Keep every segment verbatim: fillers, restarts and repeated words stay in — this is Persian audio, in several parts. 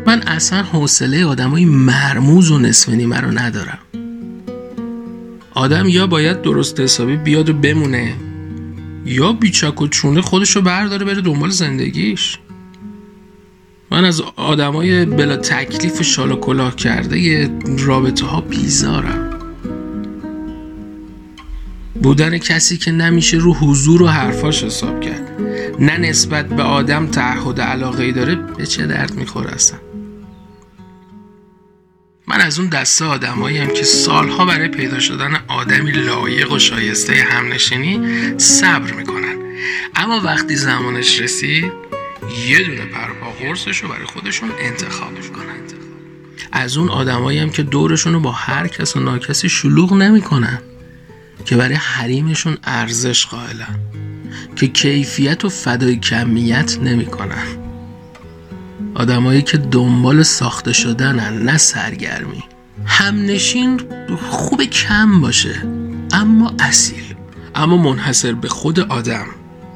من اصلا حوصله آدمای مرموز و نصف نیمه رو ندارم. آدم یا باید درست حسابی بیاد و بمونه، یا بیچک و چونه خودشو برداره بره دنبال زندگیش. من از آدمای بلا تکلیف و شال و کلاه کرده یه رابطه ها بیزارم. بودن کسی که نمیشه رو حضور و حرفاش حساب کرد، نه نسبت به آدم تعهد علاقه‌ای داره، به چه درد میخوره اصلا؟ من از اون دسته آدماییم که سالها برای پیدا شدن آدمی لایق و شایسته همنشینی صبر میکنن، اما وقتی زمانش رسید یه دونه پرپا قرصش رو برای خودشون انتخاب میکنن. از اون آدماییم که دورشون رو با هر کس و ناکسی شلوغ نمیکنن، که برای حریمشون ارزش قائلن، که کیفیت و فدای کمیت نمیکنن. آدمایی که دنبال ساخته شدنن، نه سرگرمی. همنشین خوب کم باشه اما اصیل، اما منحصر به خود آدم.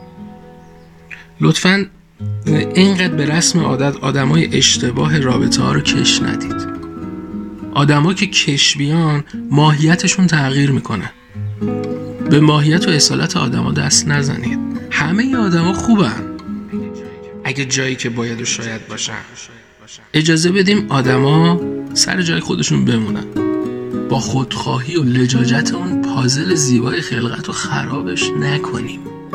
لطفاً اینقدر به رسم عادت آدمای اشتباه رابطه ها رو کش ندید. آدما که کش بیان ماهیتشون تغییر میکنه. به ماهیت و اصالت آدما دست نزنید. همه آدما خوبن اگه جایی که باید و شاید باشن. اجازه بدیم آدما سر جای خودشون بمونن، با خودخواهی و لجاجت اون پازل زیبای خلقت رو خرابش نکنیم.